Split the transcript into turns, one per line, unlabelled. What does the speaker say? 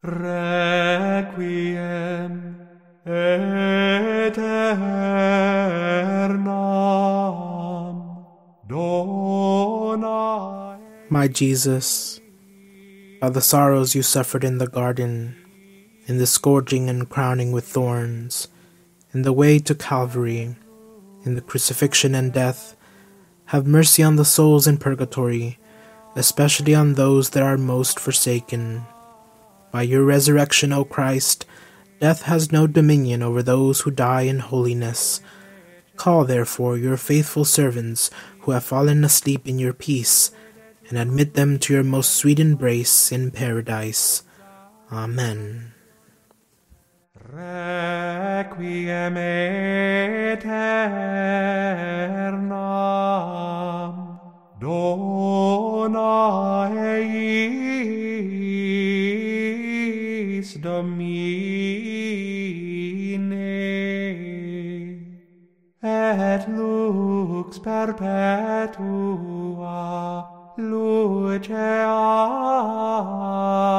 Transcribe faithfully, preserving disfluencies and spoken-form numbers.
Requiem aeternam dona.
My Jesus, by the sorrows you suffered in the garden, in the scourging and crowning with thorns, in the way to Calvary, in the crucifixion and death, have mercy on the souls in purgatory, especially on those that are most forsaken. By your resurrection, O Christ, death has no dominion over those who die in holiness. Call, therefore, your faithful servants who have fallen asleep in your peace, and admit them to your most sweet embrace in paradise. Amen.
Requiem aeternam dona eis Domine, et lux perpetua lucea